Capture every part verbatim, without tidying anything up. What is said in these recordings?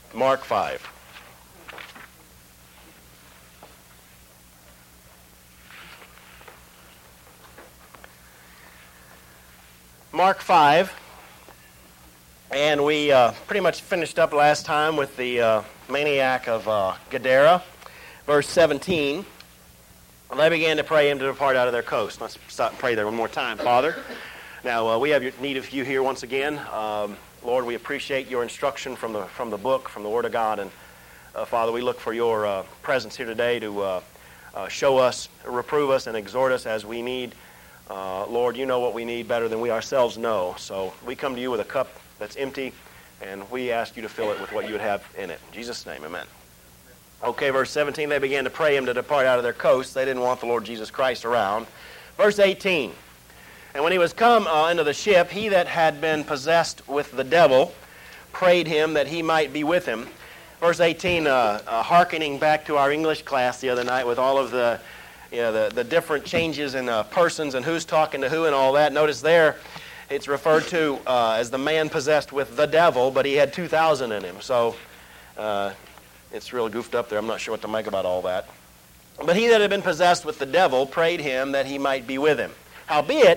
Mark five. Mark five, and we uh, pretty much finished up last time with the uh, maniac of uh, Gadara, verse seventeen. They began to pray him to depart out of their coast. Let's stop and pray there one more time. Father, now uh, we have your need of you here once again. Um, Lord, we appreciate your instruction from the from the book, from the Word of God, and uh, Father, we look for your uh, presence here today to uh, uh, show us, reprove us, and exhort us as we need. Uh, Lord, you know what we need better than we ourselves know. So we come to you with a cup that's empty, and we ask you to fill it with what you would have in it. In Jesus' name, amen. Okay, verse seventeen, they began to pray him to depart out of their coast. They didn't want the Lord Jesus Christ around. Verse eighteen, and when he was come uh, into the ship, he that had been possessed with the devil prayed him that he might be with him. Verse eighteen, uh, uh, hearkening back to our English class the other night with all of the You know, the, the different changes in uh, persons and who's talking to who and all that. Notice there it's referred to uh, as the man possessed with the devil, but he had two thousand in him. So uh, it's really goofed up there. I'm not sure what to make about all that. But he that had been possessed with the devil prayed him that he might be with him. Howbeit,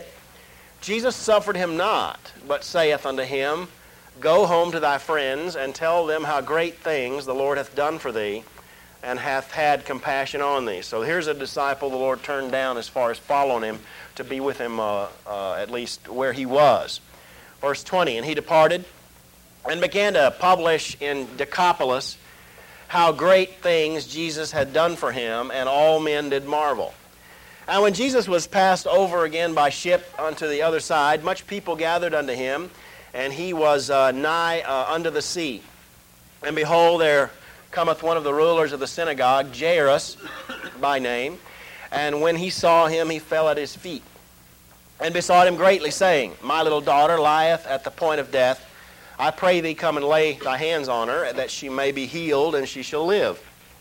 Jesus suffered him not, but saith unto him, Go home to thy friends, and tell them how great things the Lord hath done for thee, and hath had compassion on thee. So here's a disciple the Lord turned down as far as following him to be with him uh, uh, at least where he was. Verse twenty, and he departed and began to publish in Decapolis how great things Jesus had done for him, and all men did marvel. And when Jesus was passed over again by ship unto the other side, much people gathered unto him, and he was uh, nigh uh, unto the sea. And behold, there cometh one of the rulers of the synagogue, Jairus by name, and when he saw him, he fell at his feet, and besought him greatly, saying, My little daughter lieth at the point of death. I pray thee, come and lay thy hands on her, that she may be healed, and she shall live.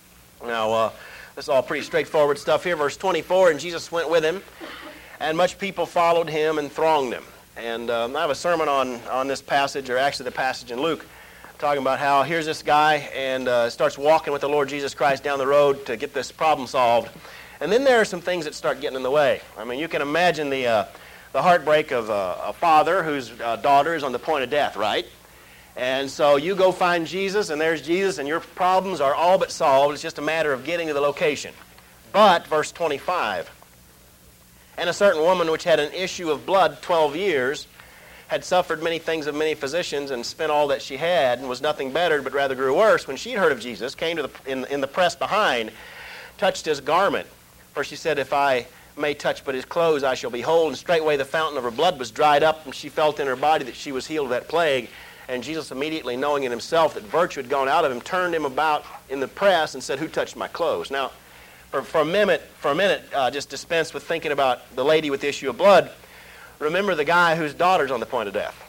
Now, uh, this is all pretty straightforward stuff here. Verse twenty-four, and Jesus went with him, and much people followed him and thronged him. And um, I have a sermon on, on this passage, or actually the passage in Luke, talking about how here's this guy and uh, starts walking with the Lord Jesus Christ down the road to get this problem solved. And then there are some things that start getting in the way. I mean, you can imagine the uh, the heartbreak of uh, a father whose uh, daughter is on the point of death, right? And so you go find Jesus, and there's Jesus, and your problems are all but solved. It's just a matter of getting to the location. But, verse twenty-five, and a certain woman which had an issue of blood twelve years, had suffered many things of many physicians, and spent all that she had, and was nothing bettered, but rather grew worse. When she heard of Jesus, came to the in, in the press behind, touched his garment. For she said, If I may touch but his clothes, I shall be whole. And straightway the fountain of her blood was dried up, and she felt in her body that she was healed of that plague. And Jesus, immediately knowing in himself that virtue had gone out of him, turned him about in the press and said, Who touched my clothes? Now, for, for a minute, for a minute, uh, just dispense with thinking about the lady with the issue of blood. Remember the guy whose daughter's on the point of death.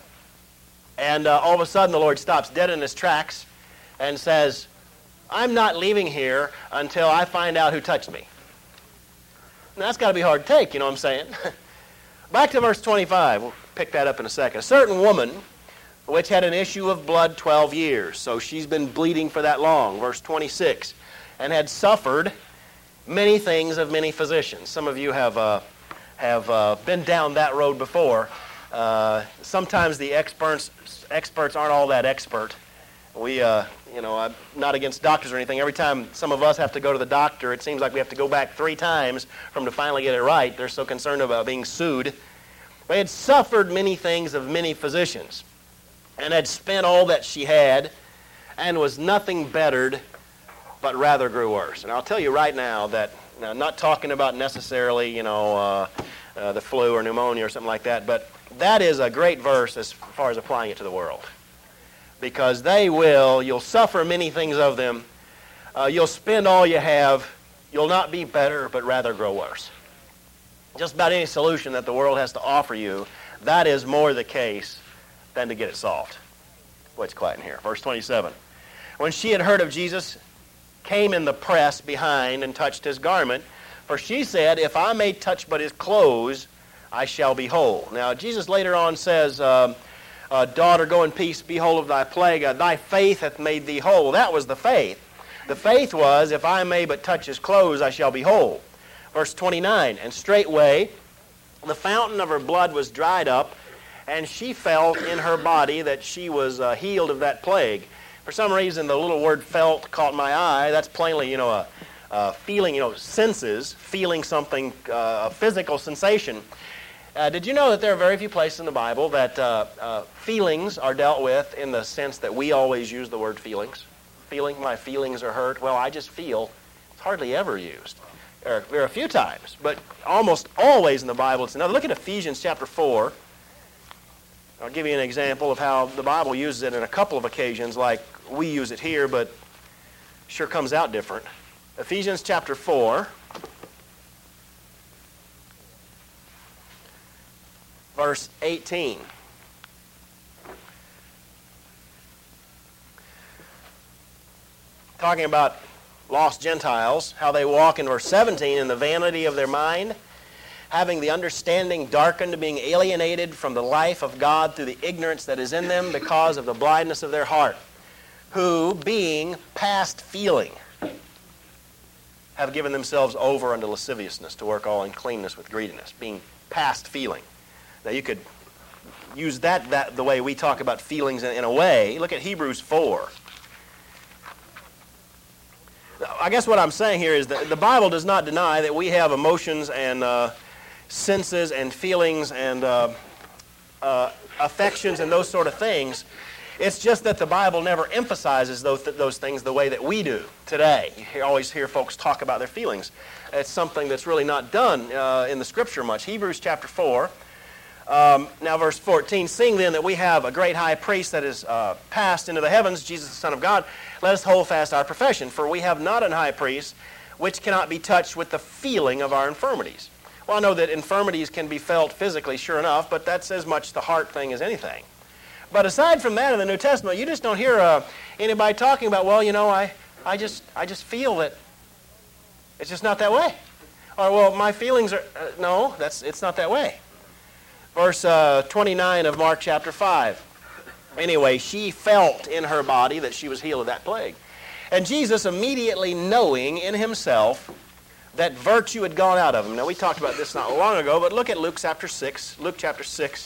And uh, all of a sudden the Lord stops dead in his tracks and says, I'm not leaving here until I find out who touched me. Now that's got to be hard to take, you know what I'm saying? Back to verse twenty-five. We'll pick that up in a second. A certain woman which had an issue of blood twelve years. So she's been bleeding for that long. Verse twenty-six. And had suffered many things of many physicians. Some of you have... Uh, have uh, been down that road before. Uh, sometimes the experts experts aren't all that expert. We, uh, you know, I'm not against doctors or anything. Every time some of us have to go to the doctor, it seems like we have to go back three times for them to finally get it right. They're so concerned about being sued. They had suffered many things of many physicians, and had spent all that she had, and was nothing bettered, but rather grew worse. And I'll tell you right now that, now, I'm not talking about necessarily, you know, uh, uh, the flu or pneumonia or something like that, but that is a great verse as far as applying it to the world. Because they will, you'll suffer many things of them, uh, you'll spend all you have, you'll not be better, but rather grow worse. Just about any solution that the world has to offer you, that is more the case than to get it solved. Boy, it's quiet in here. Verse twenty-seven. When she had heard of Jesus, came in the press behind and touched his garment. For she said, If I may touch but his clothes, I shall be whole. Now, Jesus later on says, um, uh, daughter, go in peace, be whole of thy plague. Uh, thy faith hath made thee whole. Well, that was the faith. The faith was, if I may but touch his clothes, I shall be whole. Verse twenty-nine, and straightway the fountain of her blood was dried up, and she felt in her body that she was uh, healed of that plague. For some reason, the little word felt caught my eye. That's plainly, you know, a, a feeling, you know, senses, feeling something, uh, a physical sensation. Uh, did you know that there are very few places in the Bible that uh, uh, feelings are dealt with in the sense that we always use the word feelings? Feeling, my feelings are hurt. Well, I just feel. It's hardly ever used. There are, there are a few times, but almost always in the Bible it's another. Look at Ephesians chapter four. I'll give you an example of how the Bible uses it in a couple of occasions like we use it here, but sure comes out different. Ephesians chapter four, verse eighteen. Talking about lost Gentiles, how they walk in verse seventeen, in the vanity of their mind, having the understanding darkened, being alienated from the life of God through the ignorance that is in them because of the blindness of their heart, who, being past feeling, have given themselves over unto lasciviousness to work all uncleanness with greediness, being past feeling. Now you could use that, that the way we talk about feelings in, in a way. Look at Hebrews four. I guess what I'm saying here is that the Bible does not deny that we have emotions and uh, senses and feelings and uh, uh, affections and those sort of things. It's just that the Bible never emphasizes those, th- those things the way that we do today. You hear, always hear folks talk about their feelings. It's something that's really not done uh, in the Scripture much. Hebrews chapter four, um, now verse fourteen, seeing then that we have a great high priest that is uh, passed into the heavens, Jesus the Son of God, let us hold fast our profession, for we have not an high priest which cannot be touched with the feeling of our infirmities. Well, I know that infirmities can be felt physically, sure enough, but that's as much the heart thing as anything. But aside from that in the New Testament, you just don't hear uh, anybody talking about, well, you know, I, I, just, I just feel that it's just not that way. Or, well, my feelings are, uh, no, that's, it's not that way. Verse uh, twenty-nine of Mark chapter five. Anyway, she felt in her body that she was healed of that plague. And Jesus, immediately knowing in himself that virtue had gone out of him. Now, we talked about this not long ago, but look at Luke chapter six. Luke chapter six.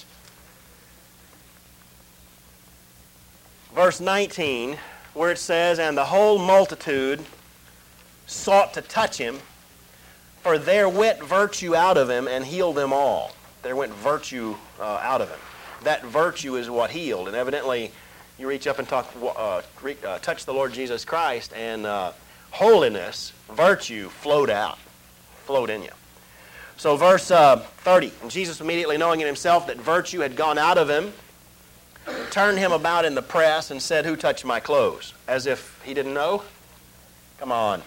Verse nineteen, where it says, and the whole multitude sought to touch him, for there went virtue out of him and healed them all. There went virtue uh, out of him. That virtue is what healed. And evidently, you reach up and talk, uh, re- uh, touch the Lord Jesus Christ, and uh, holiness, virtue, flowed out, flowed in you. So verse uh, thirty, and Jesus, immediately knowing in himself that virtue had gone out of him, turned him about in the press and said, who touched my clothes? As if he didn't know? Come on.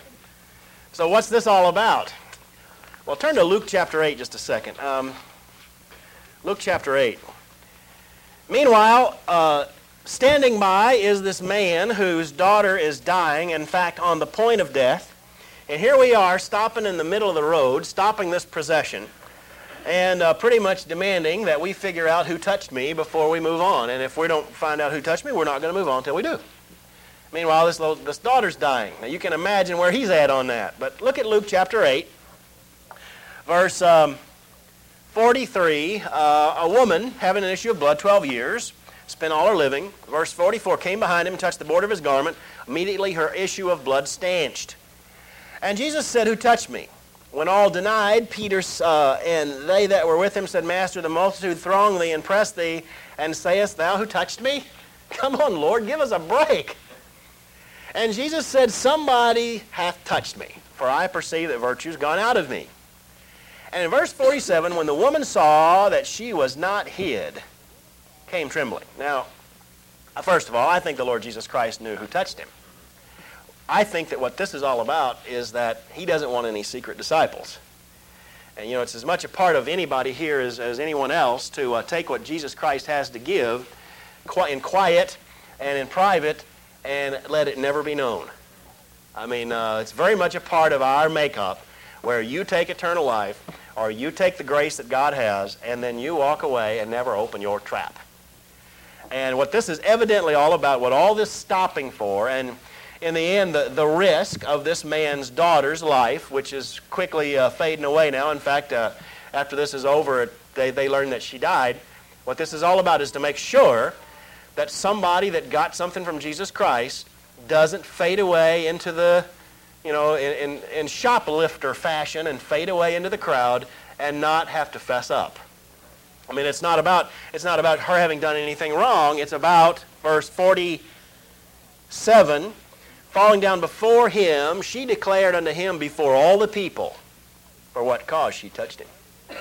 So what's this all about? Well, turn to Luke chapter eight just a second. Um, Luke chapter eight. Meanwhile, uh, standing by is this man whose daughter is dying, in fact, on the point of death. And here we are, stopping in the middle of the road, stopping this procession, and uh, pretty much demanding that we figure out who touched me before we move on. And if we don't find out who touched me, we're not going to move on until we do. Meanwhile, this, little, this daughter's dying. Now, you can imagine where he's at on that. But look at Luke chapter eight, verse um, forty-three. Uh, a woman having an issue of blood, twelve years, spent all her living. Verse forty-four, came behind him, touched the border of his garment. Immediately her issue of blood stanched. And Jesus said, who touched me? When all denied, Peter uh, and they that were with him said, Master, the multitude throng thee and press thee, and sayest thou, who touched me? Come on, Lord, give us a break. And Jesus said, somebody hath touched me, for I perceive that virtue's gone out of me. And in verse forty-seven, when the woman saw that she was not hid, came trembling. Now, first of all, I think the Lord Jesus Christ knew who touched him. I think that what this is all about is that he doesn't want any secret disciples. And, you know, it's as much a part of anybody here as, as anyone else to uh, take what Jesus Christ has to give in quiet and in private and let it never be known. I mean, uh, it's very much a part of our makeup where you take eternal life or you take the grace that God has and then you walk away and never open your trap. And what this is evidently all about, what all this stopping for, and in the end, the, the risk of this man's daughter's life, which is quickly uh, fading away now. In fact, uh, after this is over, they, they learn that she died. What this is all about is to make sure that somebody that got something from Jesus Christ doesn't fade away into the, you know, in, in, in shoplifter fashion and fade away into the crowd and not have to fess up. I mean, it's not about, it's not about her having done anything wrong. It's about, verse forty-seven, falling down before him, she declared unto him before all the people for what cause she touched him.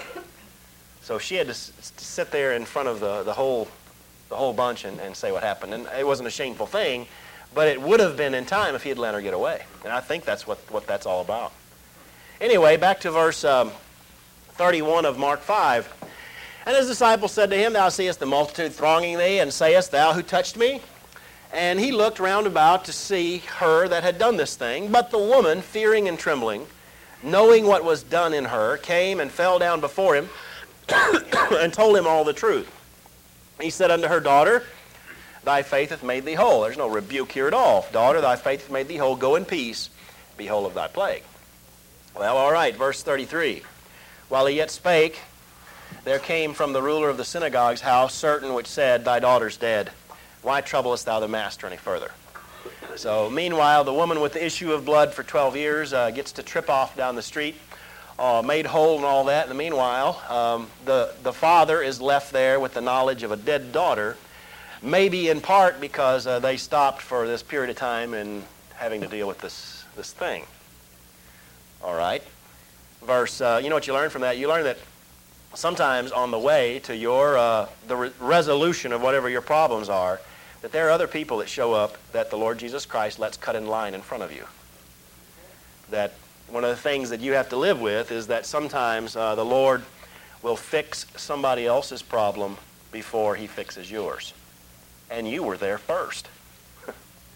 So she had to, s- to sit there in front of the, the whole the whole bunch and, and say what happened. And it wasn't a shameful thing, but it would have been in time if he had let her get away. And I think that's what, what that's all about. Anyway, back to verse um, thirty-one of Mark five. And his disciples said to him, Thou seest the multitude thronging thee, and sayest thou, Who touched me? And he looked round about to see her that had done this thing. But the woman, fearing and trembling, knowing what was done in her, came and fell down before him and told him all the truth. He said unto her, Daughter, thy faith hath made thee whole. There's no rebuke here at all. Daughter, thy faith hath made thee whole. Go in peace, be whole of thy plague. Well, all right, verse thirty-three. While he yet spake, there came from the ruler of the synagogue's house certain which said, Thy daughter's dead. Why troublest thou the master any further? So, meanwhile, the woman with the issue of blood for twelve years uh, gets to trip off down the street, uh, made whole and all that. In the meanwhile, um, the, the father is left there with the knowledge of a dead daughter, maybe in part because uh, they stopped for this period of time in having to deal with this, this thing. All right. Verse, uh, you know what you learn from that? You learn that sometimes on the way to your uh, the re- resolution of whatever your problems are, that there are other people that show up that the Lord Jesus Christ lets cut in line in front of you. That one of the things that you have to live with is that sometimes uh, the Lord will fix somebody else's problem before he fixes yours. And you were there first. uh,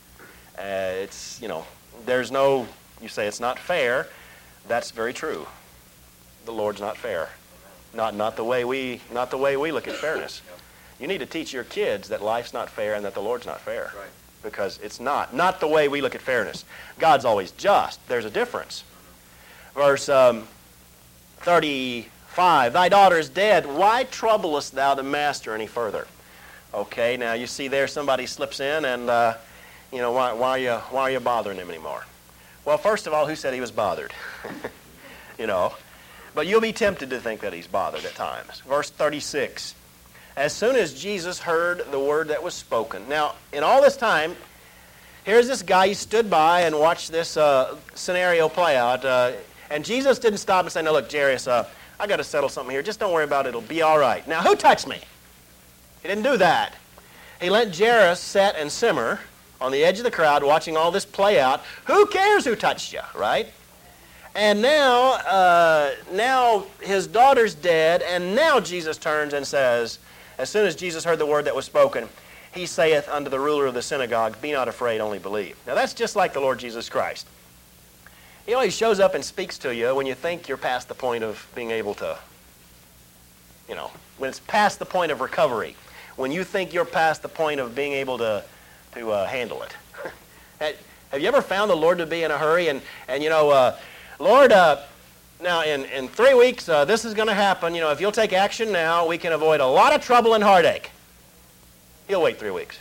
it's, you know, there's no, you say it's not fair. That's very true. The Lord's not fair. Not not the way we not the way we look at fairness. You need to teach your kids that life's not fair and that the Lord's not fair. Right. Because it's not. Not the way we look at fairness. God's always just. There's a difference. Verse um, thirty-five, Thy daughter is dead. Why troublest thou the master any further? Okay, now you see there somebody slips in and, uh, you know, why, why, are you, why are you bothering him anymore? Well, first of all, who said he was bothered? You know. But you'll be tempted to think that he's bothered at times. Verse thirty-six. As soon as Jesus heard the word that was spoken. Now, in all this time, here's this guy. He stood by and watched this uh, scenario play out. Uh, and Jesus didn't stop and say, no, look, Jairus, uh, I got to settle something here. Just don't worry about it. It'll be all right. Now, who touched me? He didn't do that. He let Jairus sit and simmer on the edge of the crowd watching all this play out. Who cares who touched you, right? And now, uh, now his daughter's dead, and now Jesus turns and says, as soon as Jesus heard the word that was spoken, he saith unto the ruler of the synagogue, Be not afraid, only believe. Now that's just like the Lord Jesus Christ. He always shows up and speaks to you when you think you're past the point of being able to, you know, when it's past the point of recovery, when you think you're past the point of being able to, to uh, handle it. Have you ever found the Lord to be in a hurry and, and you know, uh, Lord, uh, now in, in three weeks, uh, this is going to happen. You know, if you'll take action now, we can avoid a lot of trouble and heartache. He'll wait three weeks.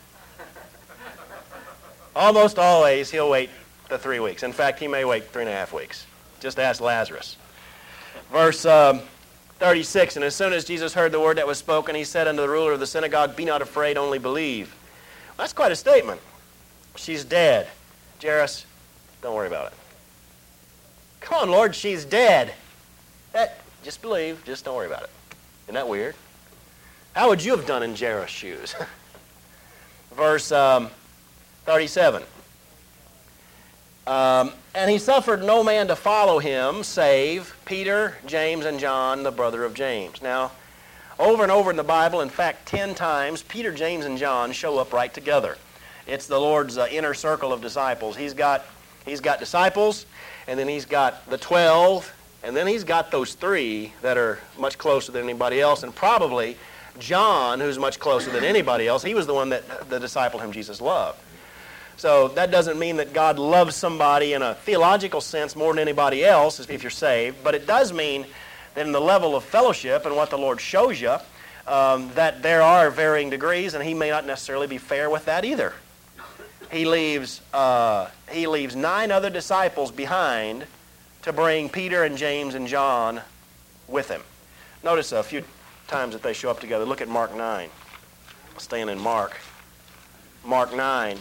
Almost always, he'll wait the three weeks. In fact, he may wait three and a half weeks. Just ask Lazarus. Verse um, thirty-six, And as soon as Jesus heard the word that was spoken, he said unto the ruler of the synagogue, Be not afraid, only believe. Well, that's quite a statement. She's dead. Jairus, don't worry about it. Come on, Lord, she's dead. That, just believe, just don't worry about it. Isn't that weird? How would you have done in Jairus' shoes? Verse um, thirty-seven. Um, and he suffered no man to follow him, save Peter, James, and John, the brother of James. Now, over and over in the Bible, in fact, ten times, Peter, James, and John show up right together. It's the Lord's uh, inner circle of disciples. He's got, he's got disciples, and then he's got the twelve, and then he's got those three that are much closer than anybody else, and probably John, who's much closer than anybody else, he was the one that the disciple whom Jesus loved. So that doesn't mean that God loves somebody in a theological sense more than anybody else if you're saved, but it does mean that in the level of fellowship and what the Lord shows you, um, that there are varying degrees, and he may not necessarily be fair with that either. He leaves, uh, he leaves nine other disciples behind to bring Peter and James and John with him. Notice a few times that they show up together. Look at Mark nine. Staying in Mark. Mark nine.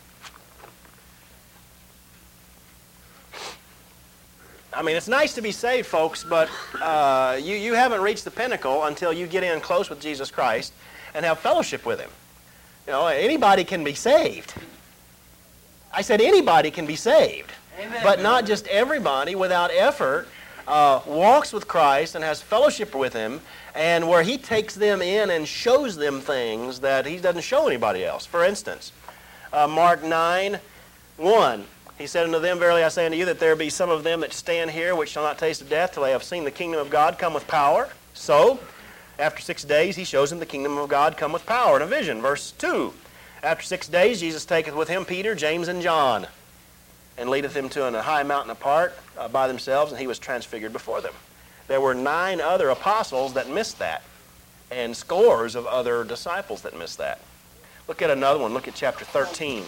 I mean, it's nice to be saved, folks, but uh, you, you haven't reached the pinnacle until you get in close with Jesus Christ and have fellowship with him. You know, anybody can be saved. I said anybody can be saved. Amen. But not just everybody without effort uh, walks with Christ and has fellowship with him, and where he takes them in and shows them things that he doesn't show anybody else. For instance, uh, Mark nine one. He said unto them, Verily I say unto you, that there be some of them that stand here which shall not taste of death till they have seen the kingdom of God come with power. So, after six days, he shows them the kingdom of God come with power in a vision. Verse two. After six days, Jesus taketh with him Peter, James, and John, and leadeth them to a high mountain apart uh, by themselves, and he was transfigured before them. There were nine other apostles that missed that, and scores of other disciples that missed that. Look at another one. Look at chapter thirteen.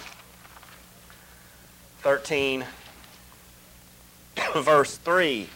thirteen, verse three.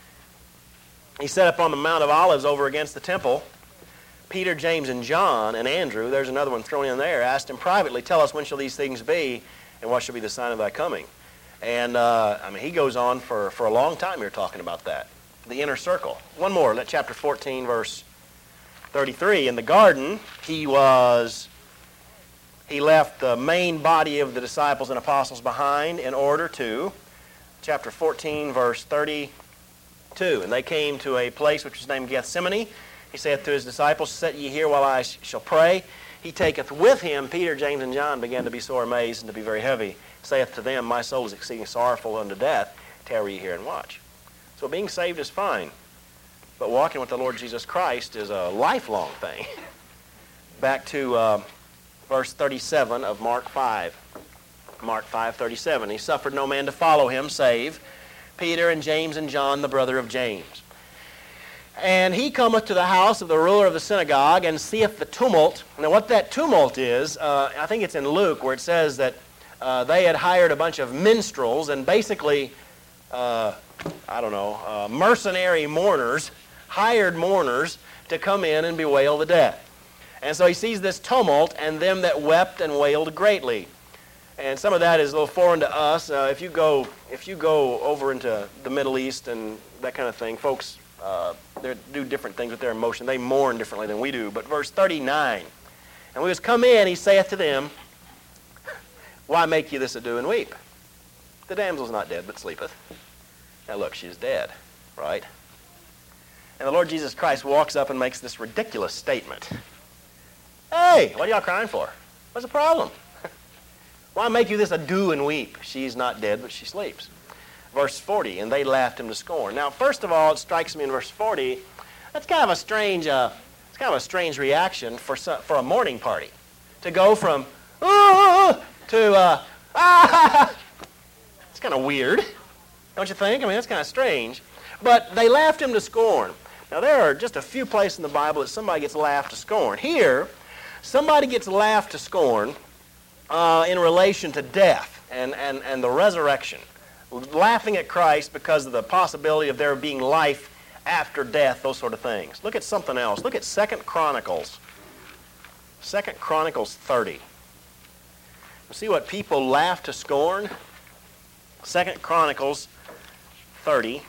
He set up on the Mount of Olives over against the temple. Peter, James, and John, and Andrew, there's another one thrown in there, asked him privately, Tell us, when shall these things be, and what shall be the sign of thy coming? And, uh, I mean, he goes on for, for a long time here talking about that. The inner circle. One more, let chapter fourteen, verse thirty-three. In the garden, he was... He left the main body of the disciples and apostles behind in order to, chapter fourteen, verse thirty-two. And they came to a place which is named Gethsemane. He saith to his disciples, Sit ye here while I shall pray. He taketh with him Peter, James, and John, began to be sore amazed and to be very heavy. Saith to them, My soul is exceeding sorrowful unto death. Tarry ye here and watch. So being saved is fine. But walking with the Lord Jesus Christ is a lifelong thing. Back to... Uh, Verse thirty-seven of Mark five. Mark five thirty-seven. He suffered no man to follow him, save Peter and James and John, the brother of James. And he cometh to the house of the ruler of the synagogue, and seeth the tumult. Now what that tumult is, uh, I think it's in Luke, where it says that uh, they had hired a bunch of minstrels, and basically, uh, I don't know, uh, mercenary mourners, hired mourners, to come in and bewail the dead. And so he sees this tumult, and them that wept and wailed greatly. And some of that is a little foreign to us. Uh, if you go, if you go over into the Middle East and that kind of thing, folks, uh, they do different things with their emotion. They mourn differently than we do. But verse thirty-nine, and we was come in, he saith to them, Why make ye this ado and weep? The damsel's not dead, but sleepeth. Now look, she's dead, right? And the Lord Jesus Christ walks up and makes this ridiculous statement. Hey, what are y'all crying for? What's the problem? Why make you this ado and weep? She's not dead, but she sleeps. Verse forty, and they laughed him to scorn. Now, first of all, it strikes me in verse forty, that's kind of a strange, uh, it's kind of a strange reaction for for a mourning party, to go from ah to uh, ah. It's kind of weird, don't you think? I mean, that's kind of strange. But they laughed him to scorn. Now, there are just a few places in the Bible that somebody gets laughed to scorn. Here, somebody gets laughed to scorn uh, in relation to death and, and, and the resurrection. Laughing at Christ because of the possibility of there being life after death, those sort of things. Look at something else. Look at Second Chronicles. Second Chronicles thirty. See what people laugh to scorn? Second Chronicles thirty.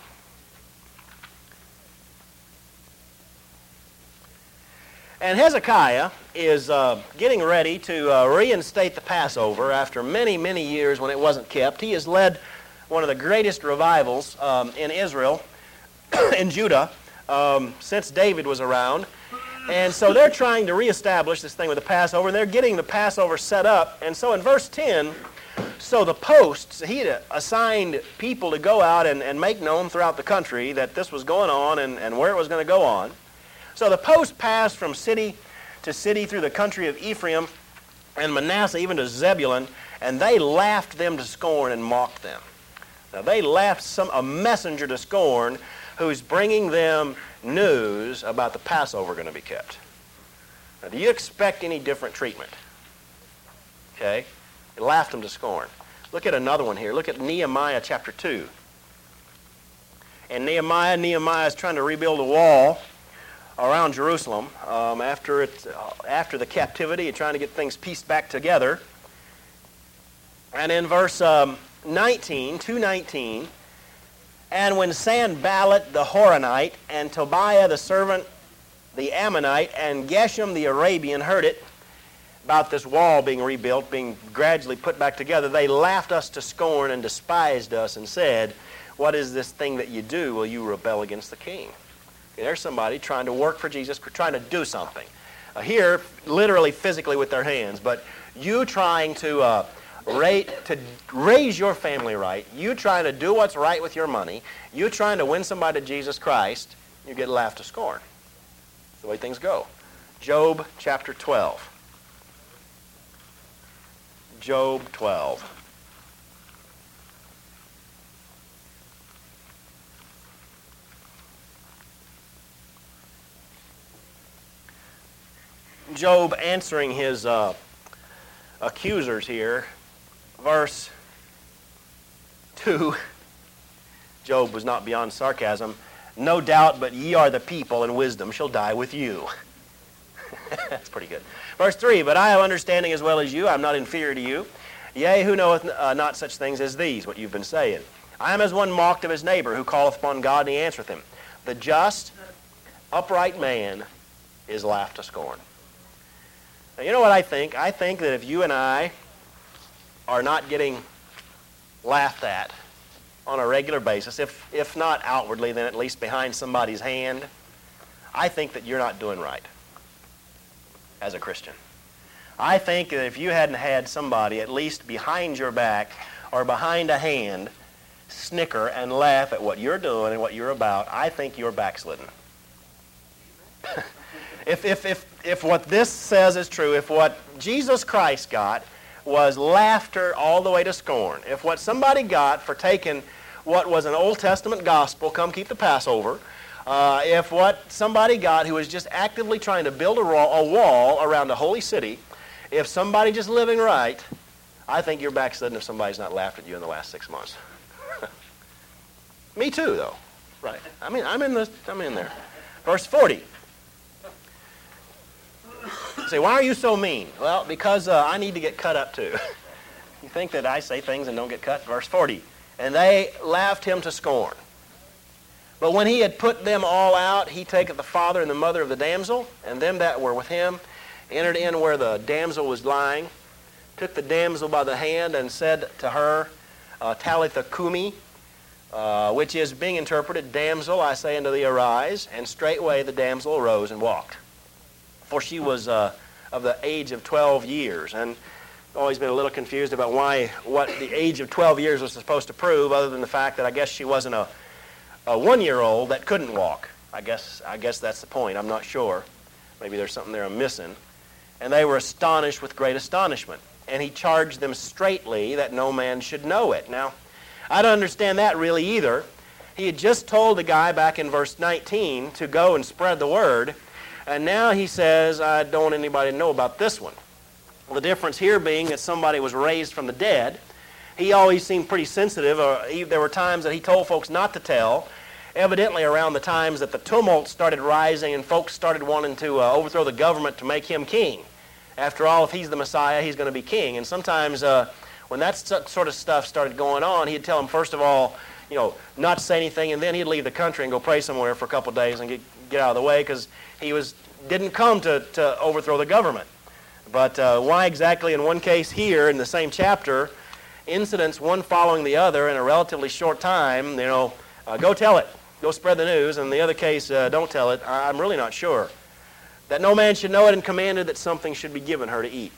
And Hezekiah is uh, getting ready to uh, reinstate the Passover after many, many years when it wasn't kept. He has led one of the greatest revivals um, in Israel, in Judah, um, since David was around. And so they're trying to reestablish this thing with the Passover, and they're getting the Passover set up. And so in verse ten, so the posts, he had assigned people to go out and, and make known throughout the country that this was going on and, and where it was going to go on. So the post passed from city to city through the country of Ephraim and Manasseh, even to Zebulun, and they laughed them to scorn and mocked them. Now they laughed some a messenger to scorn who's bringing them news about the Passover going to be kept. Now, do you expect any different treatment? Okay? They laughed them to scorn. Look at another one here. Look at Nehemiah chapter two. And Nehemiah, Nehemiah is trying to rebuild a wall around Jerusalem um, after it, uh, after the captivity and trying to get things pieced back together. And in verse um, nineteen, two nineteen, and when Sanballat the Horonite and Tobiah the servant, the Ammonite, and Geshem the Arabian heard it, about this wall being rebuilt, being gradually put back together, they laughed us to scorn and despised us and said, what is this thing that you do? Will you rebel against the king? Okay, there's somebody trying to work for Jesus, trying to do something. Uh, here, literally, physically with their hands, but you trying to, uh, rate, to raise your family right, you trying to do what's right with your money, you trying to win somebody to Jesus Christ, you get laughed to scorn. That's the way things go. Job chapter twelve. Job twelve. Job answering his uh, accusers here, verse two. Job was not beyond sarcasm. No doubt, but ye are the people, and wisdom shall die with you. That's pretty good. Verse three, but I have understanding as well as you. I am not inferior to you. Yea, who knoweth uh, not such things as these, what you've been saying. I am as one mocked of his neighbor, who calleth upon God, and he answereth him. The just, upright man is laughed to scorn. Now, you know what I think? I think that if you and I are not getting laughed at on a regular basis, if, if not outwardly, then at least behind somebody's hand, I think that you're not doing right as a Christian. I think that if you hadn't had somebody, at least behind your back or behind a hand, snicker and laugh at what you're doing and what you're about, I think you're backslidden. if, if, if, if what this says is true, if what Jesus Christ got was laughter all the way to scorn, if what somebody got for taking what was an Old Testament gospel, come keep the Passover, uh, if what somebody got who was just actively trying to build a wall, a wall around a holy city, if somebody just living right, I think you're backslidden if somebody's not laughed at you in the last six months. Me too, though. Right. I mean, I'm in the, I'm in there. Verse forty. You say, why are you so mean? Well, because uh, I need to get cut up too. You think that I say things and don't get cut? Verse forty. And they laughed him to scorn. But when he had put them all out, he taketh the father and the mother of the damsel, and them that were with him, entered in where the damsel was lying, took the damsel by the hand, and said to her, uh, Talitha Kumi, uh, which is being interpreted, Damsel, I say unto thee, arise. And straightway the damsel arose and walked. For she was uh, of the age of twelve years. And always been a little confused about why, what the age of twelve years was supposed to prove, other than the fact that I guess she wasn't a, a one-year-old that couldn't walk. I guess, I guess that's the point. I'm not sure. Maybe there's something there I'm missing. And they were astonished with great astonishment. And he charged them straitly that no man should know it. Now, I don't understand that really either. He had just told the guy back in verse nineteen to go and spread the word. And now he says, I don't want anybody to know about this one. Well, the difference here being that somebody was raised from the dead. He always seemed pretty sensitive. Uh, he, there were times that he told folks not to tell. Evidently around the times that the tumult started rising and folks started wanting to uh, overthrow the government to make him king. After all, if he's the Messiah, he's going to be king. And sometimes uh, when that st- sort of stuff started going on, he'd tell them, first of all, you know, not to say anything, and then he'd leave the country and go pray somewhere for a couple of days and get, get out of the way, because he was didn't come to, to overthrow the government. But uh, why exactly in one case here in the same chapter, incidents one following the other in a relatively short time, you know, uh, go tell it, go spread the news, and the other case, uh, don't tell it, I'm really not sure. That no man should know it, and commanded that something should be given her to eat.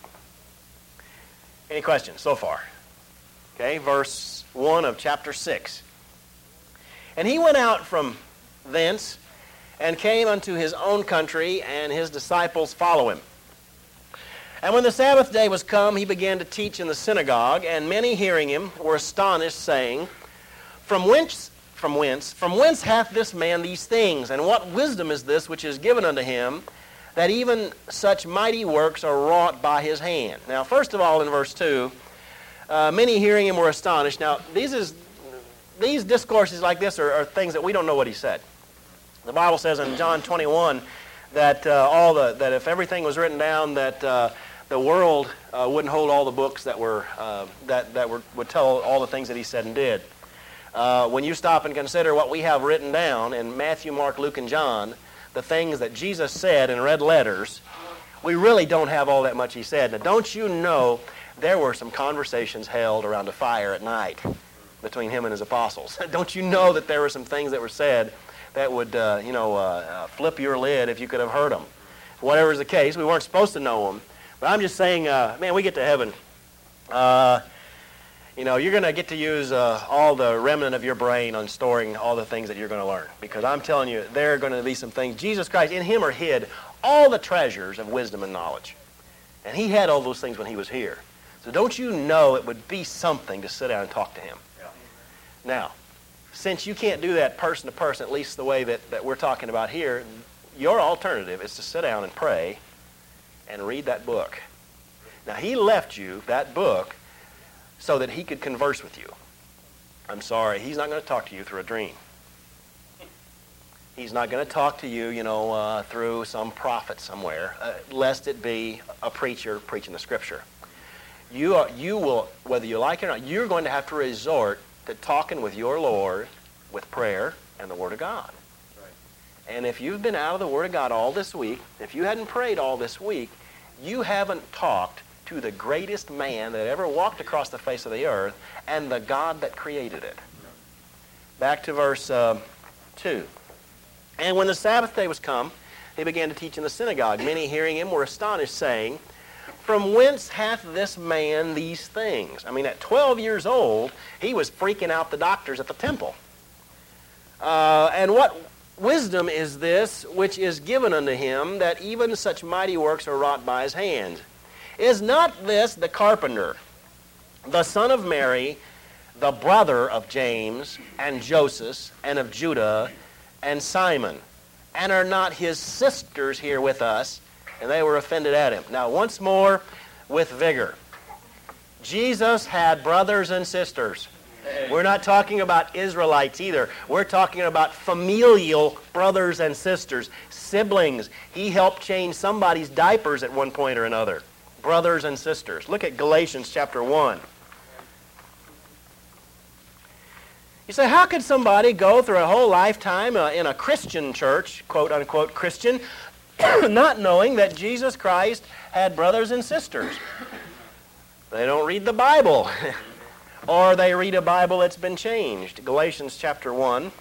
Any questions so far? Okay, verse one of chapter six. And he went out from thence, and came unto his own country, and his disciples follow him. And when the Sabbath day was come, he began to teach in the synagogue, and many hearing him were astonished, saying, From whence, from whence, from whence hath this man these things? And what wisdom is this which is given unto him, that even such mighty works are wrought by his hand? Now, first of all, in verse two, uh, many hearing him were astonished. Now, these is these discourses like this are, are things that we don't know what he said. The Bible says in John twenty-one that uh, all the that if everything was written down, that uh, the world uh, wouldn't hold all the books that were uh, that that were, would tell all the things that he said and did. Uh, when you stop and consider what we have written down in Matthew, Mark, Luke, and John, the things that Jesus said in red letters, we really don't have all that much he said. Now, don't you know there were some conversations held around a fire at night between him and his apostles? Don't you know that there were some things that were said that would, uh, you know, uh, uh, flip your lid if you could have heard them? Whatever is the case, we weren't supposed to know them. But I'm just saying, uh, man, we get to heaven. Uh, you know, you're going to get to use uh, all the remnant of your brain on storing all the things that you're going to learn. Because I'm telling you, there are going to be some things. Jesus Christ, in him are hid all the treasures of wisdom and knowledge. And he had all those things when he was here. So don't you know it would be something to sit down and talk to him? Yeah. Now, since you can't do that person to person, at least the way that, that we're talking about here, your alternative is to sit down and pray and read that book. Now, he left you that book so that he could converse with you. I'm sorry, he's not going to talk to you through a dream. He's not going to talk to you, you know, uh, through some prophet somewhere, uh, lest it be a preacher preaching the Scripture. You are, you will, whether you like it or not, you're going to have to resort to talking with your Lord with prayer and the Word of God. Right. And if you've been out of the Word of God all this week, if you hadn't prayed all this week, you haven't talked to the greatest man that ever walked across the face of the earth and the God that created it. Back to verse uh, two. And when the Sabbath day was come, he began to teach in the synagogue. Many hearing him were astonished, saying, From whence hath this man these things? I mean, at twelve years old, he was freaking out the doctors at the temple. Uh, and what wisdom is this which is given unto him, that even such mighty works are wrought by his hands? Is not this the carpenter, the son of Mary, the brother of James and Joseph and of Judah and Simon? And are not his sisters here with us? And they were offended at him. Now, once more, with vigor. Jesus had brothers and sisters. We're not talking about Israelites either. We're talking about familial brothers and sisters, siblings. He helped change somebody's diapers at one point or another. Brothers and sisters. Look at Galatians chapter one. You say, how could somebody go through a whole lifetime uh, in a Christian church, quote unquote Christian, not knowing that Jesus Christ had brothers and sisters? They don't read the Bible. Or they read a Bible that's been changed. Galatians chapter one,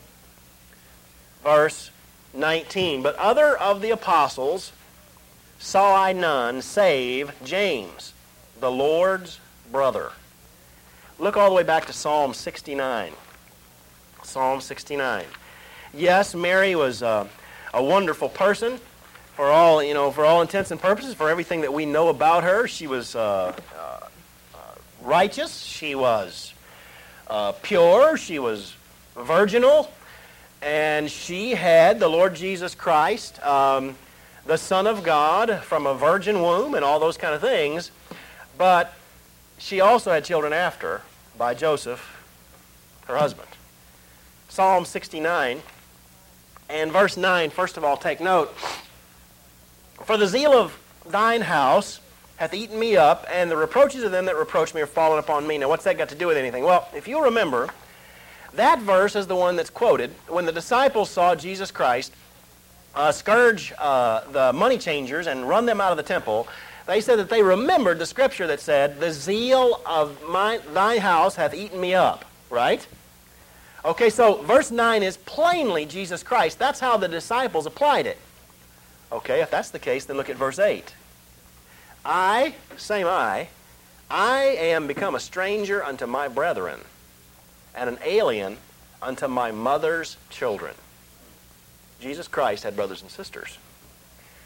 verse nineteen. But other of the apostles saw I none save James, the Lord's brother. Look all the way back to Psalm sixty-nine. Psalm sixty-nine. Yes, Mary was uh, a wonderful person for all, you know, for all intents and purposes, for everything that we know about her. She was uh, uh, uh, righteous. She was uh, pure. She was virginal. And she had the Lord Jesus Christ, um, the Son of God, from a virgin womb and all those kind of things. But she also had children after by Joseph, her husband. Psalm sixty-nine and verse nine, first of all, take note. For the zeal of thine house hath eaten me up, and the reproaches of them that reproach me are fallen upon me. Now, what's that got to do with anything? Well, if you'll remember, that verse is the one that's quoted when the disciples saw Jesus Christ uh, scourge uh, the money changers and run them out of the temple. They said that they remembered the scripture that said, the zeal of my, thy house hath eaten me up, right? Okay, so verse nine is plainly Jesus Christ. That's how the disciples applied it. Okay, if that's the case, then look at verse eight. I, same I, I am become a stranger unto my brethren, and an alien unto my mother's children. Jesus Christ had brothers and sisters.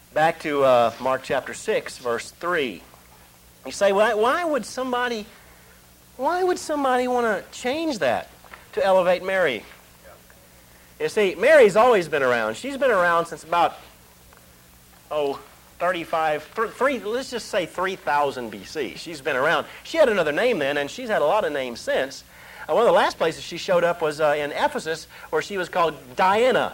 Back to uh, Mark chapter six, verse three. You say, why, why would somebody, why would somebody want to change that to elevate Mary? You see, Mary's always been around. She's been around since about, oh, thirty-five, three, let's just say three thousand B C. She's been around. She had another name then, and she's had a lot of names since. Uh, one of the last places she showed up was uh, in Ephesus, where she was called Diana.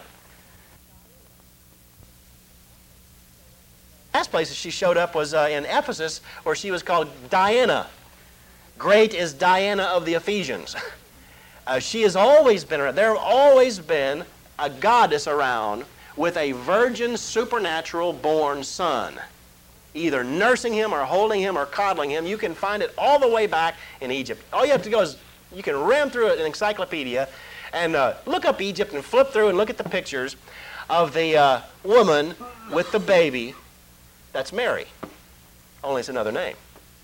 Last places she showed up was uh, in Ephesus, where she was called Diana. Great is Diana of the Ephesians. Uh, she has always been around. There have always been a goddess around with a virgin, supernatural born son, either nursing him or holding him or coddling him. You can find it all the way back in Egypt. All you have to go is you can ram through an encyclopedia and uh, look up Egypt and flip through and look at the pictures of the uh, woman with the baby. That's Mary, only it's another name.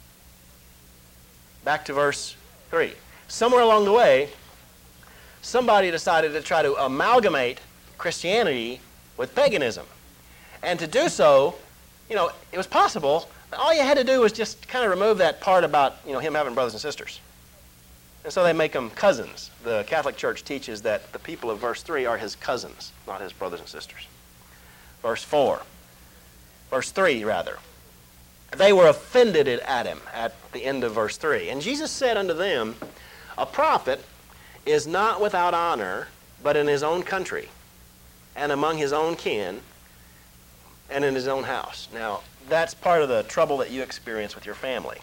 Back to verse three. Somewhere along the way, somebody decided to try to amalgamate Christianity with paganism. And to do so, you know, it was possible. All you had to do was just kind of remove that part about, you know, him having brothers and sisters. And so they make them cousins. The Catholic Church teaches that the people of verse three are his cousins, not his brothers and sisters. Verse four. Verse three, rather. They were offended at him at the end of verse three. And Jesus said unto them, a prophet is not without honor, but in his own country, and among his own kin, and in his own house. Now, that's part of the trouble that you experience with your family.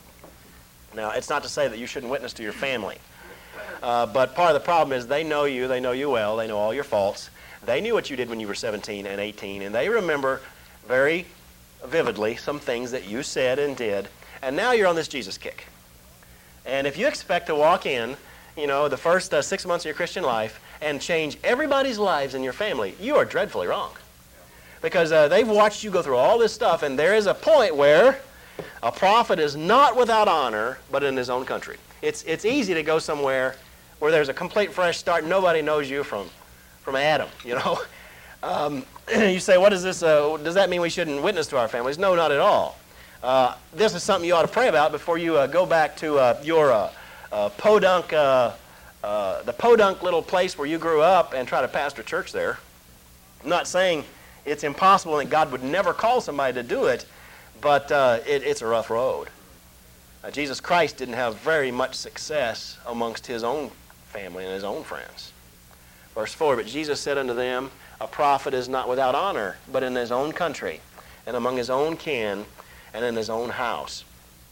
Now, it's not to say that you shouldn't witness to your family, uh, but part of the problem is they know you, they know you well, they know all your faults. They knew what you did when you were seventeen and eighteen, and they remember very vividly some things that you said and did, and now you're on this Jesus kick. And if you expect to walk in, you know, the first uh, six months of your Christian life and change everybody's lives in your family, you are dreadfully wrong. Because uh, they've watched you go through all this stuff, and there is a point where a prophet is not without honor, but in his own country. It's, it's easy to go somewhere where there's a complete fresh start. Nobody knows you from, from Adam, you know. Um, you say, what is this? Uh, does that mean we shouldn't witness to our families? No, not at all. Uh, this is something you ought to pray about before you uh, go back to uh, your uh, uh, podunk, uh, uh, the podunk little place where you grew up and try to pastor church there. I'm not saying it's impossible and God would never call somebody to do it, but uh, it, it's a rough road. Uh, Jesus Christ didn't have very much success amongst his own family and his own friends. Verse four, but Jesus said unto them, a prophet is not without honor, but in his own country, and among his own kin, and in his own house.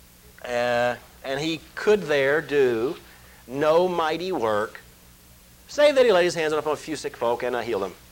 Uh, and he could there do no mighty work, save that he laid his hands upon a few sick folk and uh, healed them.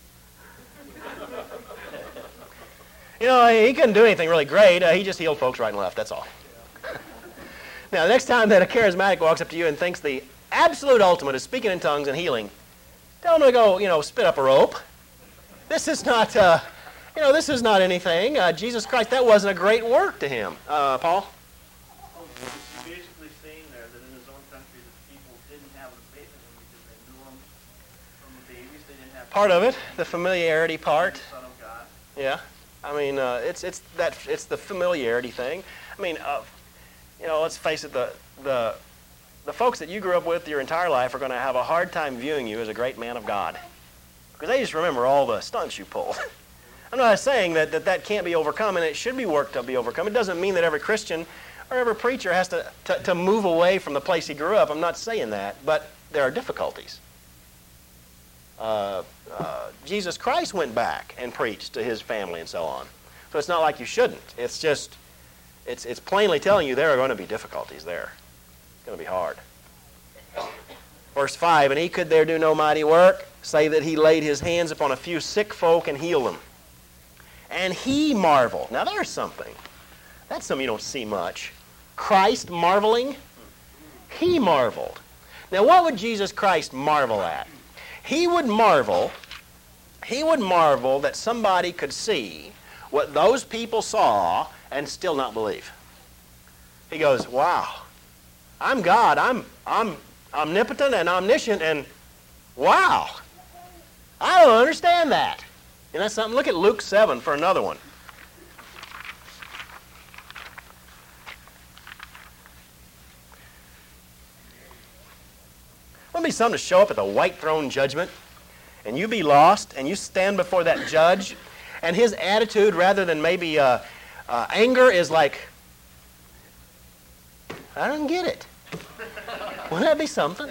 You know, he couldn't do anything really great. Uh, he just healed folks right and left, that's all. Now, the next time that a charismatic walks up to you and thinks the absolute ultimate is speaking in tongues and healing, tell him to go, you know, spit up a rope. This is not, uh, you know, this is not anything. Uh, Jesus Christ, that wasn't a great work to him. Uh, Paul? Well, you're basically saying there that in his own country the people didn't have the faith in him because they knew him from the babies. They didn't have part of it, the familiarity part. the Son of God. Yeah. I mean, uh, it's it's that it's the familiarity thing. I mean, uh, you know, let's face it, the the the folks that you grew up with your entire life are going to have a hard time viewing you as a great man of God, because they just remember all the stunts you pulled. I'm not saying that, that that can't be overcome, and it should be worked to be overcome. It doesn't mean that every Christian or every preacher has to, to, to move away from the place he grew up. I'm not saying that, but there are difficulties. Uh, uh, Jesus Christ went back and preached to his family and so on. So it's not like you shouldn't. It's just, it's, it's plainly telling you there are going to be difficulties there. It's going to be hard. Verse five, and he could there do no mighty work, save that he laid his hands upon a few sick folk and healed them. And he marveled. Now there's something. That's something you don't see much. Christ marveling. He marveled. Now what would Jesus Christ marvel at? He would marvel, he would marvel that somebody could see what those people saw and still not believe. He goes, wow, I'm God, I'm, I'm omnipotent and omniscient, and wow, I don't understand that. Isn't that something? Look at Luke seven for another one. Wouldn't it be something to show up at the white throne judgment, and you be lost, and you stand before that judge, and his attitude, rather than maybe uh, uh, anger, is like, I don't get it. Wouldn't that be something?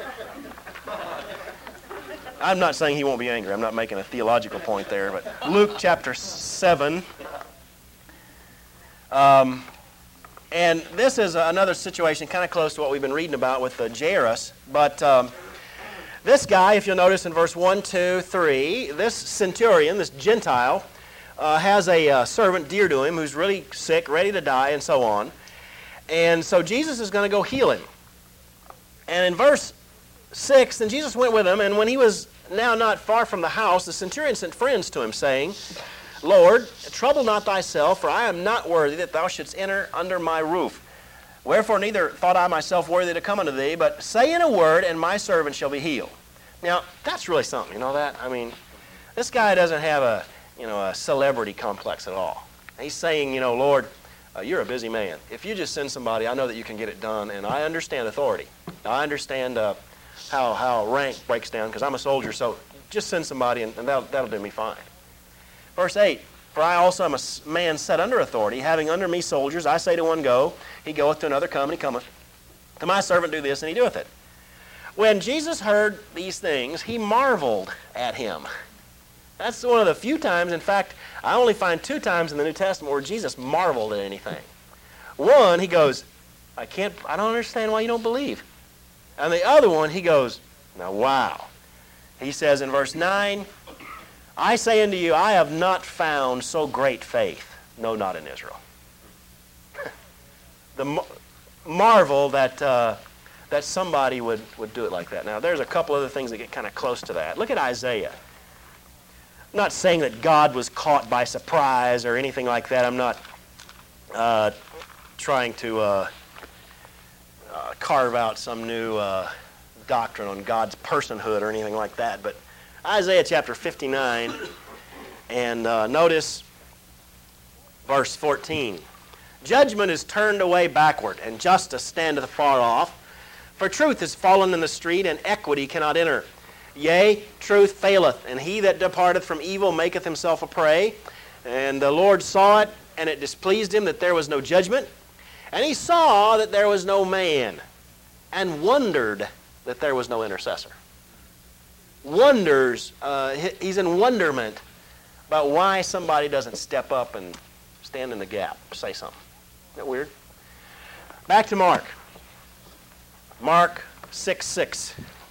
I'm not saying he won't be angry. I'm not making a theological point there. But Luke chapter seven. Um, and this is another situation kind of close to what we've been reading about with uh, Jairus. But um, this guy, if you'll notice in verse one, two, three, this centurion, this Gentile, uh, has a uh, servant dear to him who's really sick, ready to die, and so on. And so Jesus is going to go heal him. And in verse six, and Jesus went with him, and when he was now not far from the house, the centurion sent friends to him, saying, Lord, trouble not thyself, for I am not worthy that thou shouldst enter under my roof. Wherefore neither thought I myself worthy to come unto thee, but say in a word, and my servant shall be healed. Now, that's really something, you know that? I mean, this guy doesn't have a, you know, a celebrity complex at all. He's saying, you know, Lord, uh, you're a busy man. If you just send somebody, I know that you can get it done, and I understand authority. I understand uh, how how rank breaks down, because I'm a soldier, so just send somebody, and, and that'll, that'll do me fine. Verse eight, for I also am a man set under authority, having under me soldiers. I say to one, go, he goeth, to another, come, and he cometh. To my servant do this, and he doeth it. When Jesus heard these things, he marveled at him. That's one of the few times, in fact, I only find two times in the New Testament where Jesus marveled at anything. One, he goes, I can't, I don't understand why you don't believe. And the other one, he goes, now wow. He says in verse nine, I say unto you, I have not found so great faith, no, not in Israel. the marvel that uh, that somebody would, would do it like that. Now, there's a couple other things that get kind of close to that. Look at Isaiah. I'm not saying that God was caught by surprise or anything like that. I'm not uh, trying to uh, uh, carve out some new uh, doctrine on God's personhood or anything like that. But Isaiah chapter fifty-nine, and uh, notice verse fourteen. Judgment is turned away backward, and justice standeth afar off. For truth is fallen in the street, and equity cannot enter. Yea, truth faileth, and he that departeth from evil maketh himself a prey. And the Lord saw it, and it displeased him that there was no judgment. And he saw that there was no man, and wondered that there was no intercessor. Wonders, uh, he's in wonderment about why somebody doesn't step up and stand in the gap, say something. Isn't that weird? Back to Mark. Mark six six.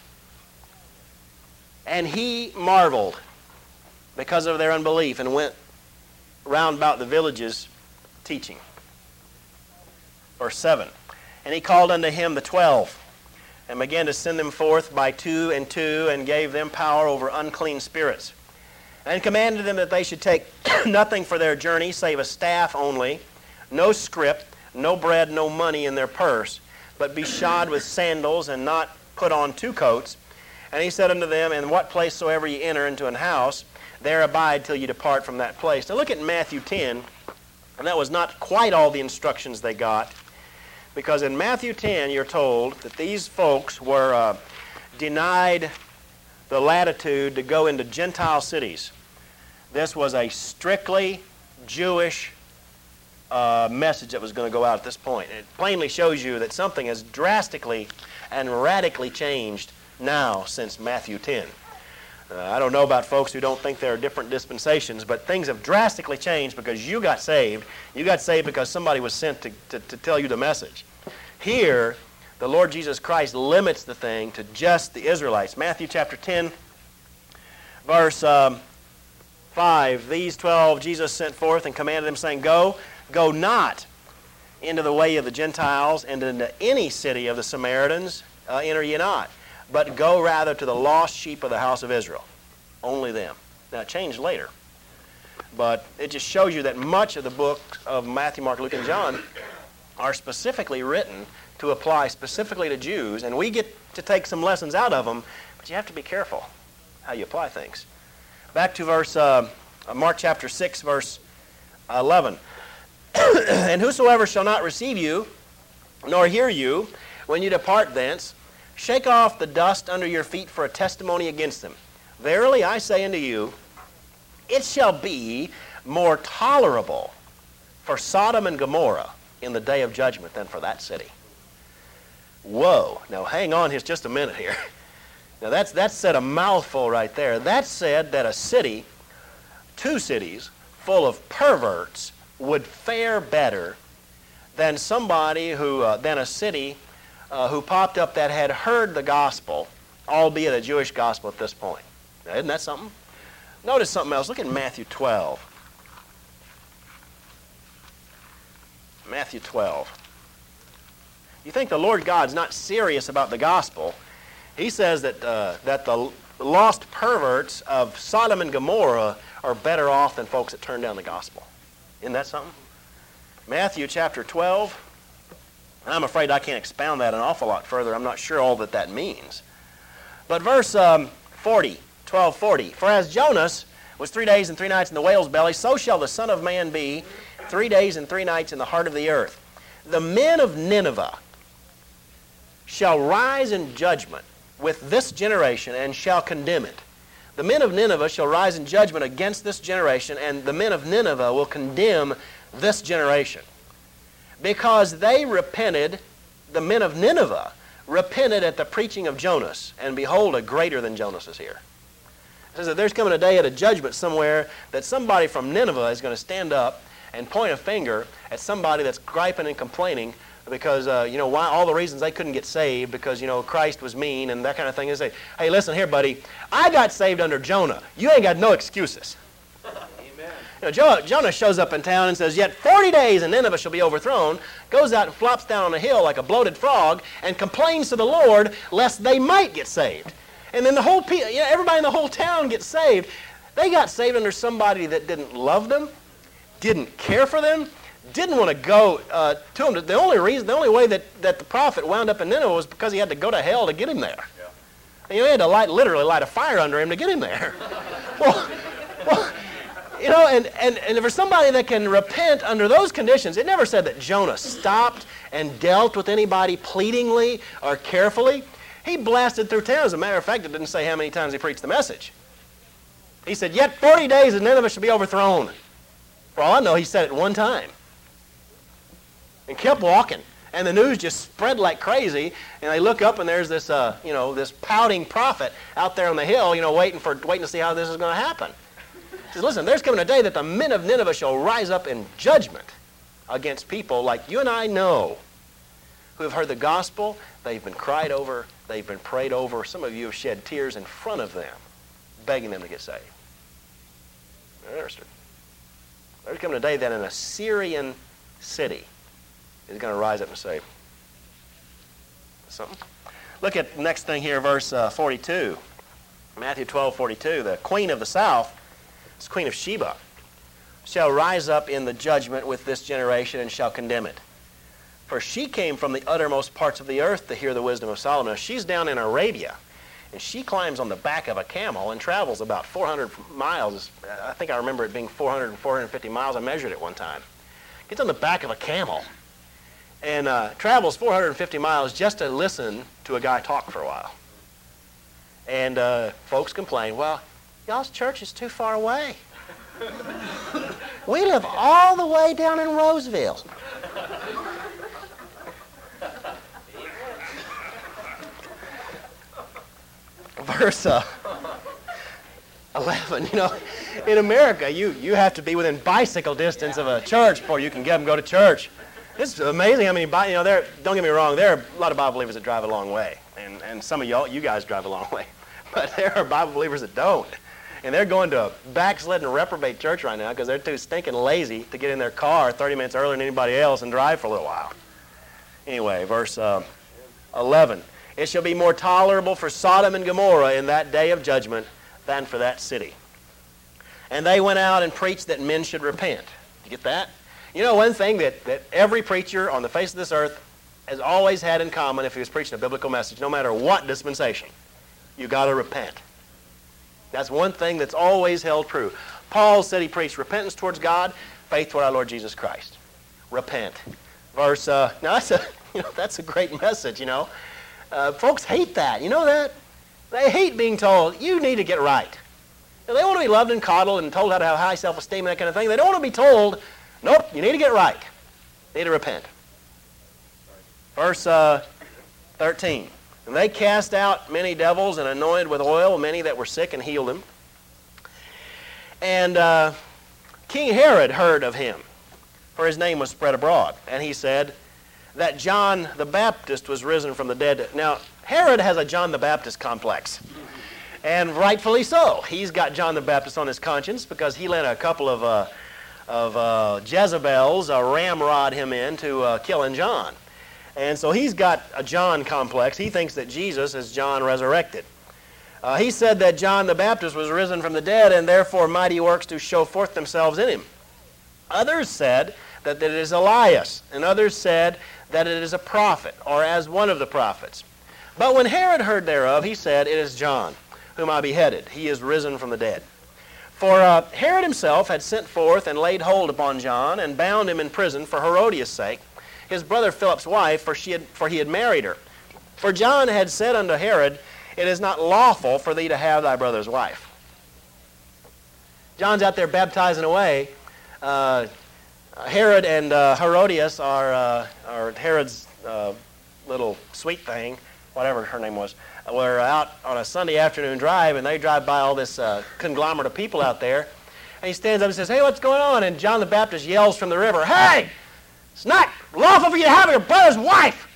And he marveled because of their unbelief, and went round about the villages teaching. Verse seven. And he called unto him the twelve, and began to send them forth by two and two, and gave them power over unclean spirits, and commanded them that they should take nothing for their journey, save a staff only, no scrip, no bread, no money in their purse, but be shod with sandals, and not put on two coats. And he said unto them, in what place soever ye enter into an house, there abide till ye depart from that place. Now look at Matthew ten, and that was not quite all the instructions they got, because in Matthew ten you're told that these folks were uh, denied the latitude to go into Gentile cities. This was a strictly Jewish uh, message that was going to go out at this point. It plainly shows you that something has drastically and radically changed now since Matthew ten. Uh, I don't know about folks who don't think there are different dispensations, but things have drastically changed because you got saved. You got saved because somebody was sent to, to, to tell you the message. Here, the Lord Jesus Christ limits the thing to just the Israelites. Matthew chapter ten, verse um, five. These twelve Jesus sent forth and commanded them, saying, Go, go not into the way of the Gentiles, and into any city of the Samaritans uh, enter ye not, but go rather to the lost sheep of the house of Israel. Only them. Now, it changed later. But it just shows you that much of the books of Matthew, Mark, Luke, and John are specifically written to apply specifically to Jews, and we get to take some lessons out of them, but you have to be careful how you apply things. Back to verse uh, Uh, Mark chapter six, verse eleven. And whosoever shall not receive you, nor hear you, when you depart thence, shake off the dust under your feet for a testimony against them. Verily I say unto you, it shall be more tolerable for Sodom and Gomorrah in the day of judgment than for that city. Whoa. Now hang on just just a minute here. Now that's, that's said a mouthful right there. That said that a city, two cities, full of perverts would fare better than somebody who, uh, than a city uh, who popped up that had heard the gospel, albeit a Jewish gospel at this point. Now, isn't that something? Notice something else. Look at Matthew twelve. Matthew twelve. You think the Lord God's not serious about the gospel? He says that uh, that the lost perverts of Sodom and Gomorrah are better off than folks that turn down the gospel. Isn't that something? Matthew chapter twelve. I'm afraid I can't expound that an awful lot further. I'm not sure all that that means. But verse um, forty, twelve forty. For as Jonas was three days and three nights in the whale's belly, so shall the Son of Man be three days and three nights in the heart of the earth. The men of Nineveh shall rise in judgment with this generation and shall condemn it. The men of Nineveh shall rise in judgment against this generation, and the men of Nineveh will condemn this generation. Because they repented, the men of Nineveh repented at the preaching of Jonas, and behold, a greater than Jonas is here. It says that there's coming a day at a judgment somewhere that somebody from Nineveh is going to stand up and point a finger at somebody that's griping and complaining because, uh, you know, why all the reasons they couldn't get saved because, you know, Christ was mean and that kind of thing. They say, hey, listen here, buddy, I got saved under Jonah. You ain't got no excuses. Amen. You know, jo- Jonah shows up in town and says, yet forty days and Nineveh shall be overthrown, goes out and flops down on a hill like a bloated frog and complains to the Lord lest they might get saved. And then the whole, pe- you know, everybody in the whole town gets saved. They got saved under somebody that didn't love them, didn't care for them, didn't want to go uh, to him. The only reason, the only way that, that the prophet wound up in Nineveh was because he had to go to hell to get him there. Yeah. And, you know, he had to light, literally light a fire under him to get him there. well, well, you know, and, and, and for somebody that can repent under those conditions, it never said that Jonah stopped and dealt with anybody pleadingly or carefully. He blasted through town. As a matter of fact, it didn't say how many times he preached the message. He said, yet forty days and Nineveh shall be overthrown. For all I know, he said it one time. And kept walking. And the news just spread like crazy. And they look up and there's this, uh, you know, this pouting prophet out there on the hill, you know, waiting for waiting to see how this is going to happen. He says, listen, there's coming a day that the men of Nineveh shall rise up in judgment against people like you and I know who have heard the gospel. They've been cried over. They've been prayed over. Some of you have shed tears in front of them, begging them to get saved. They're interested. There's coming a day that an Assyrian city is going to rise up and say something. Look at the next thing here, verse uh, forty-two. Matthew twelve forty-two. The queen of the south, this queen of Sheba, shall rise up in the judgment with this generation and shall condemn it. For she came from the uttermost parts of the earth to hear the wisdom of Solomon. Now, she's down in Arabia, and she climbs on the back of a camel and travels about four hundred miles. I think I remember it being four hundred, four hundred fifty miles. I measured it one time. Gets on the back of a camel and uh, travels four hundred fifty miles just to listen to a guy talk for a while. And uh, folks complain, well, y'all's church is too far away. We live all the way down in Roseville. Verse uh, eleven, you know, in America, you, you have to be within bicycle distance of a church before you can get them to go to church. It's amazing how many, you know, there. Don't get me wrong, there are a lot of Bible believers that drive a long way, and, and some of y'all, you guys drive a long way, but there are Bible believers that don't, and they're going to a backslidden reprobate church right now because they're too stinking lazy to get in their car thirty minutes earlier than anybody else and drive for a little while. Anyway, verse uh, eleven. It shall be more tolerable for Sodom and Gomorrah in that day of judgment than for that city. And they went out and preached that men should repent. You get that? You know, one thing that, that every preacher on the face of this earth has always had in common if he was preaching a biblical message, no matter what dispensation, you got to repent. That's one thing that's always held true. Paul said he preached repentance towards God, faith toward our Lord Jesus Christ. Repent. Verse, uh, now that's a, you know, that's a great message, you know. Uh, folks hate that. You know that? They hate being told, you need to get right. They want to be loved and coddled and told how to have high self-esteem and that kind of thing. They don't want to be told, nope, you need to get right. You need to repent. Verse uh, thirteen. And they cast out many devils and anointed with oil many that were sick and healed them. And uh, King Herod heard of him, for his name was spread abroad. And he said that John the Baptist was risen from the dead. Now, Herod has a John the Baptist complex. And rightfully so. He's got John the Baptist on his conscience because he let a couple of, uh, of uh, Jezebels uh, ramrod him in to uh, killing John. And so he's got a John complex. He thinks that Jesus is John resurrected. Uh, he said that John the Baptist was risen from the dead and therefore mighty works do show forth themselves in him. Others said that it is Elias, and others said that it is a prophet or as one of the prophets. But when Herod heard thereof, he said, it is John, whom I beheaded. He is risen from the dead. For uh, Herod himself had sent forth and laid hold upon John and bound him in prison for Herodias' sake, his brother Philip's wife, for, she had, for he had married her. For John had said unto Herod, it is not lawful for thee to have thy brother's wife. John's out there baptizing away. Uh, Herod and uh, Herodias are, uh, are Herod's uh, little sweet thing, whatever her name was. We're out on a Sunday afternoon drive, and they drive by all this uh, conglomerate of people out there. And he stands up and says, hey, what's going on? And John the Baptist yells from the river, hey, it's not lawful for you to have your brother's wife.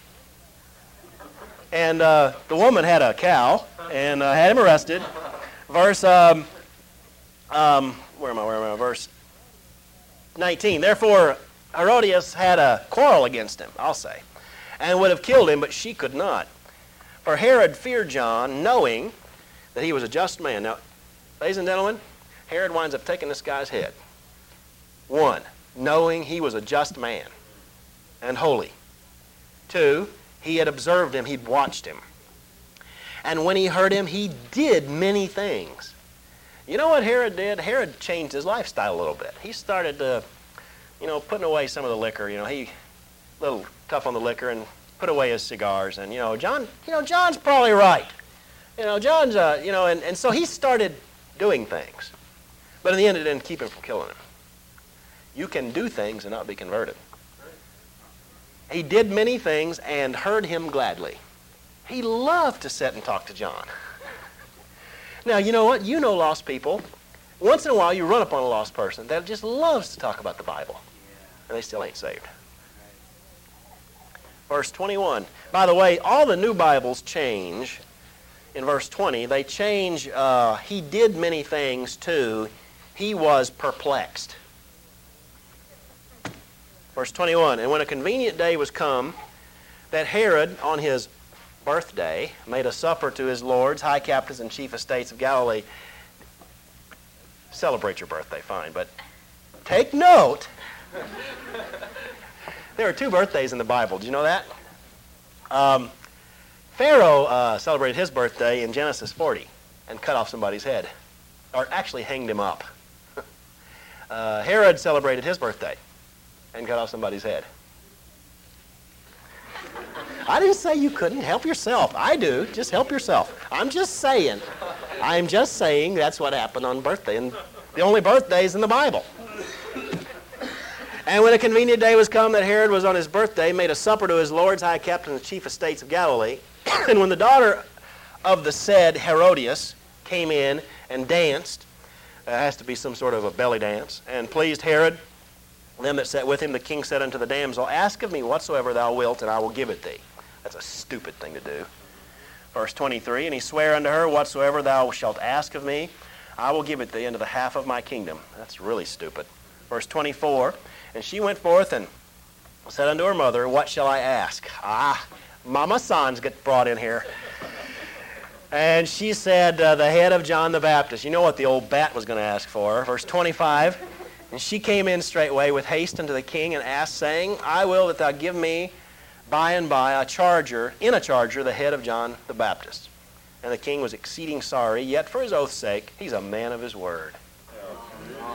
And uh, the woman had a cow and uh, had him arrested. Verse, um, um, where am I, where am I, verse nineteen. Therefore, Herodias had a quarrel against him, I'll say, and would have killed him, but she could not. For Herod feared John, knowing that he was a just man. Now, ladies and gentlemen, Herod winds up taking this guy's head. One, knowing he was a just man and holy. Two, he had observed him, he'd watched him. And when he heard him, he did many things. You know what Herod did? Herod changed his lifestyle a little bit. He started, uh, you know, putting away some of the liquor. You know, he a little tough on the liquor and put away his cigars. And, you know, John, you know, John's probably right. You know, John's, uh, you know, and, and so he started doing things. But in the end, it didn't keep him from killing him. You can do things and not be converted. He did many things and heard him gladly. He loved to sit and talk to John. Now, you know what? You know lost people. Once in a while, you run upon a lost person that just loves to talk about the Bible. And they still ain't saved. Verse twenty-one. By the way, all the new Bibles change in verse twenty. They change, uh, he did many things to, he was perplexed. Verse twenty-one. And when a convenient day was come, that Herod, on his birthday, made a supper to his lords, high captains, and chief estates of Galilee. Celebrate your birthday, fine, but take note. There are two birthdays in the Bible. Do you know that? Um, Pharaoh uh, celebrated his birthday in Genesis forty and cut off somebody's head, or actually hanged him up. uh, Herod celebrated his birthday and cut off somebody's head. I didn't say you couldn't. Help yourself. I do. Just help yourself. I'm just saying. I'm just saying that's what happened on birthday. And the only birthdays in the Bible. And when a convenient day was come that Herod was on his birthday, made a supper to his lords, high captains, and chief estates of Galilee. And when the daughter of the said Herodias came in and danced, it has to be some sort of a belly dance, and pleased Herod, them that sat with him, the king said unto the damsel, ask of me whatsoever thou wilt, and I will give it thee. That's a stupid thing to do. Verse twenty-three, and he sware unto her, whatsoever thou shalt ask of me, I will give it thee unto the half of my kingdom. That's really stupid. Verse twenty-four, and she went forth and said unto her mother, what shall I ask? Ah, Mama Sons get brought in here. And she said, uh, the head of John the Baptist. You know what the old bat was going to ask for. Verse twenty-five, and she came in straightway with haste unto the king and asked, saying, I will that thou give me by and by a charger, in a charger, the head of John the Baptist. And the king was exceeding sorry, yet for his oath's sake, he's a man of his word.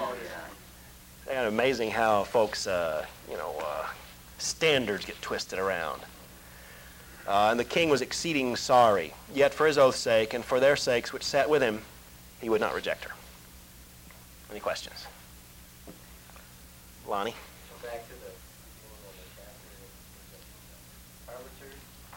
And amazing how folks, uh, you know, uh, standards get twisted around. Uh, and the king was exceeding sorry, yet for his oath's sake and for their sakes which sat with him, he would not reject her. Any questions? Lonnie? Go back to the beginning of the chapter, the arbiters.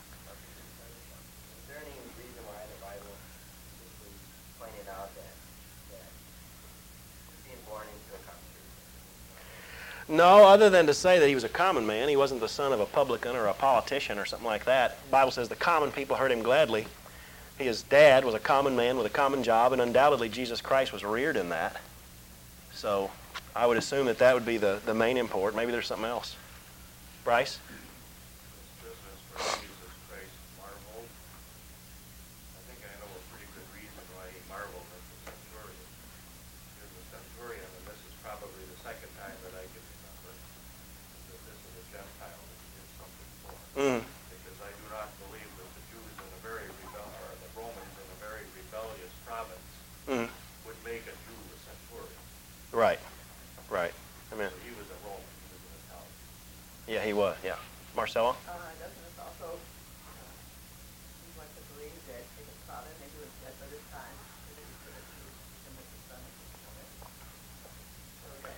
Is there any reason why the Bible simply pointed out that, that being born into a common church? No, other than to say that he was a common man. He wasn't the son of a publican or a politician or something like that. The Bible says the common people heard him gladly. His dad was a common man with a common job, and undoubtedly Jesus Christ was reared in that. So I would assume that that would be the, the main import. Maybe there's something else. Bryce? This is for Jesus Christ marveled. I think I know a pretty good reason why he marveled at the centurion. Because the centurion, and this is probably the second time that I can remember, that this is a Gentile that he did something for. Mm. Because I do not believe that the Jews in a very rebel or the Romans in a very rebellious province Mm. would make a Jew a centurion. Right. Right. I mean, So he was a Roman, he was an Italian. yeah, he was. Yeah. Marcella? Uh, doesn't this also uh, lead one to believe that if his father maybe was dead by this time, that he was going to choose him as the son of his woman? So that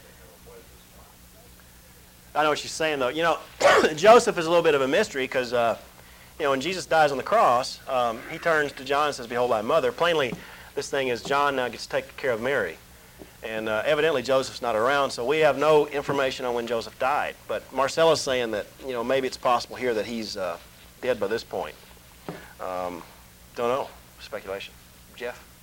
I know what she's saying, though. You know, Joseph is a little bit of a mystery because, uh, you know, when Jesus dies on the cross, um, he turns to John and says, "Behold thy mother." Plainly, this thing is John now gets to take care of Mary. And uh, evidently Joseph's not around, so we have no information on when Joseph died. But Marcella's saying that, you know, maybe it's possible here that he's uh, dead by this point. Um, don't know. Speculation. Jeff?